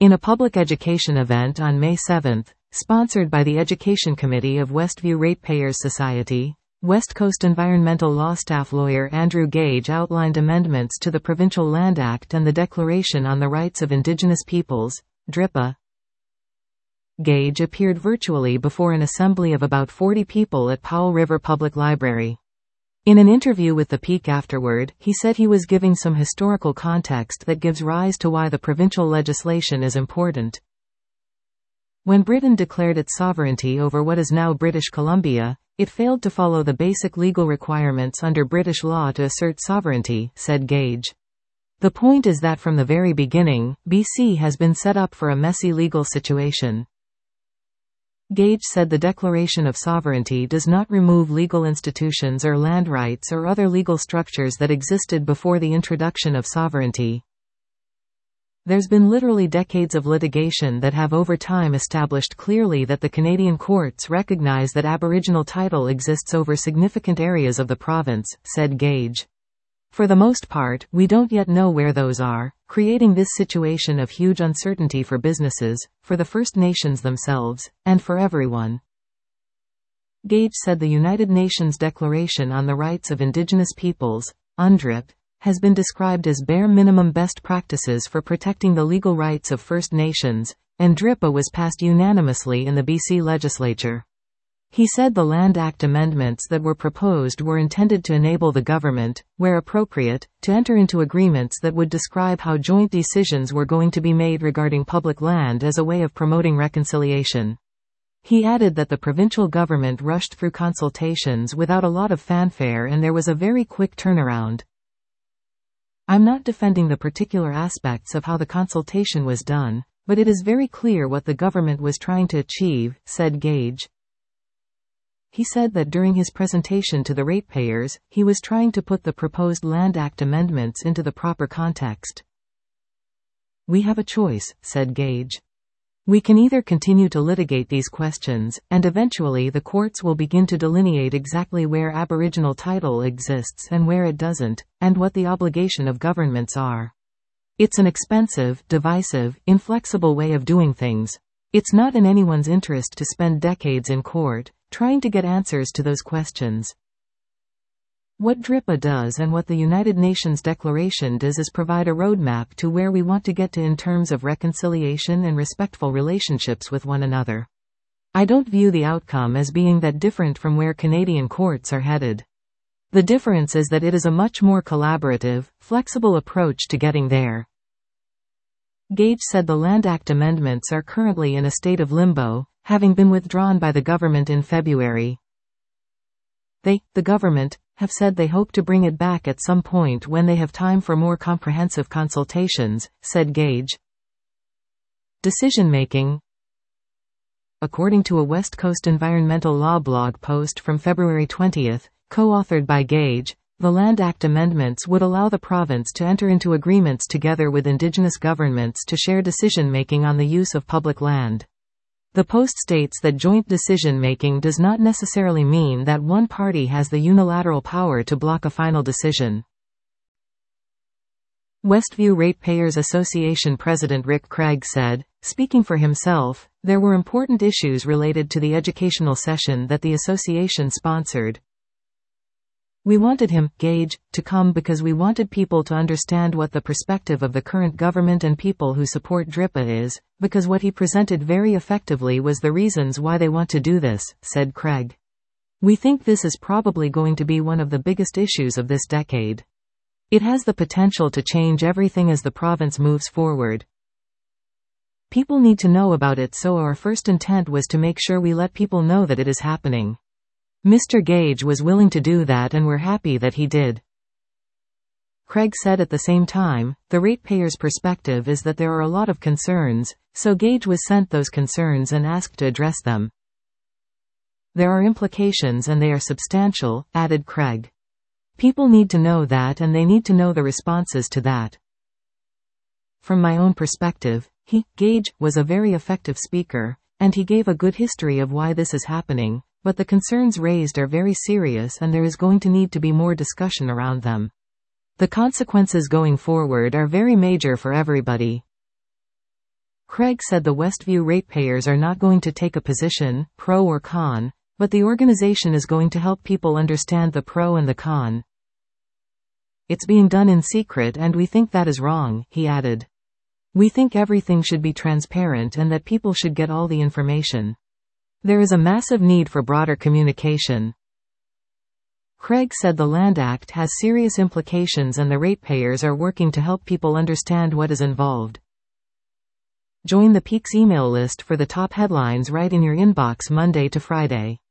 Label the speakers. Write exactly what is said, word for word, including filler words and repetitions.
Speaker 1: In a public education event on May seventh, sponsored by the Education Committee of Westview Ratepayers Society, West Coast environmental law staff lawyer Andrew Gage outlined amendments to the Provincial Land Act and the Declaration on the Rights of Indigenous Peoples, D R I P A. Gage appeared virtually before an assembly of about forty people at Powell River Public Library. In an interview with The Peak afterward, he said he was giving some historical context that gives rise to why the provincial legislation is important. When Britain declared its sovereignty over what is now British Columbia, it failed to follow the basic legal requirements under British law to assert sovereignty, said Gage. The point is that from the very beginning, B C has been set up for a messy legal situation. Gage said the Declaration of Sovereignty does not remove legal institutions or land rights or other legal structures that existed before the introduction of sovereignty. There's been literally decades of litigation that have over time established clearly that the Canadian courts recognize that Aboriginal title exists over significant areas of the province, said Gage. For the most part, we don't yet know where those are, creating this situation of huge uncertainty for businesses, for the First Nations themselves, and for everyone. Gage said the United Nations Declaration on the Rights of Indigenous Peoples, U N D R I P, has been described as bare minimum best practices for protecting the legal rights of First Nations, and D R I P A was passed unanimously in the B C legislature. He said the Land Act amendments that were proposed were intended to enable the government, where appropriate, to enter into agreements that would describe how joint decisions were going to be made regarding public land as a way of promoting reconciliation. He added that the provincial government rushed through consultations without a lot of fanfare and there was a very quick turnaround. I'm not defending the particular aspects of how the consultation was done, but it is very clear what the government was trying to achieve, said Gage. He said that during his presentation to the ratepayers, he was trying to put the proposed Land Act amendments into the proper context. We have a choice, said Gage. We can either continue to litigate these questions, and eventually the courts will begin to delineate exactly where Aboriginal title exists and where it doesn't, and what the obligation of governments are. It's an expensive, divisive, inflexible way of doing things. It's not in anyone's interest to spend decades in court, trying to get answers to those questions. What D R I P A does and what the United Nations Declaration does is provide a roadmap to where we want to get to in terms of reconciliation and respectful relationships with one another. I don't view the outcome as being that different from where Canadian courts are headed. The difference is that it is a much more collaborative, flexible approach to getting there. Gage said the Land Act amendments are currently in a state of limbo, having been withdrawn by the government in February. They, the government, have said they hope to bring it back at some point when they have time for more comprehensive consultations, said Gage. Decision-making. According to a West Coast environmental law blog post from February twentieth, co-authored by Gage, the Land Act amendments would allow the province to enter into agreements together with Indigenous governments to share decision-making on the use of public land. The post states that joint decision-making does not necessarily mean that one party has the unilateral power to block a final decision. Westview Ratepayers Association President Rick Craig said, speaking for himself, there were important issues related to the educational session that the association sponsored. We wanted him, Gage, to come because we wanted people to understand what the perspective of the current government and people who support D R I P A is, because what he presented very effectively was the reasons why they want to do this, said Craig. We think this is probably going to be one of the biggest issues of this decade. It has the potential to change everything as the province moves forward. People need to know about it, so our first intent was to make sure we let people know that it is happening. Mister Gage was willing to do that and we're happy that he did. Craig said at the same time, the ratepayers' perspective is that there are a lot of concerns, so Gage was sent those concerns and asked to address them. There are implications and they are substantial, added Craig. People need to know that and they need to know the responses to that. From my own perspective, he, Gage, was a very effective speaker, and he gave a good history of why this is happening. But the concerns raised are very serious and there is going to need to be more discussion around them. The consequences going forward are very major for everybody. Craig said the Westview ratepayers are not going to take a position, pro or con, but the organization is going to help people understand the pro and the con. It's being done in secret and we think that is wrong, he added. We think everything should be transparent and that people should get all the information. There is a massive need for broader communication. Craig said the Land Act has serious implications and the ratepayers are working to help people understand what is involved. Join the Peaks email list for the top headlines right in your inbox Monday to Friday.